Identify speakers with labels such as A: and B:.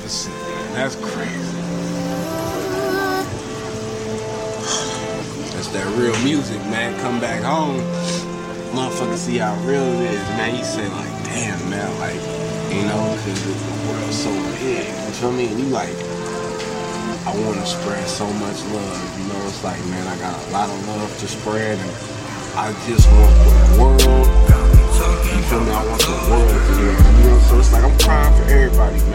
A: opposite, man. That's crazy. That's that real music, man. Come back home, motherfucker, see how real it is, man. You say like, damn, man, like, you know, because the world's so big. You feel me? And you like, I want to spread so much love. You know, it's like, man, I got a lot of love to spread, and I just want the world. You feel me? I want the world to hear. You know, so it's like I'm crying for everybody.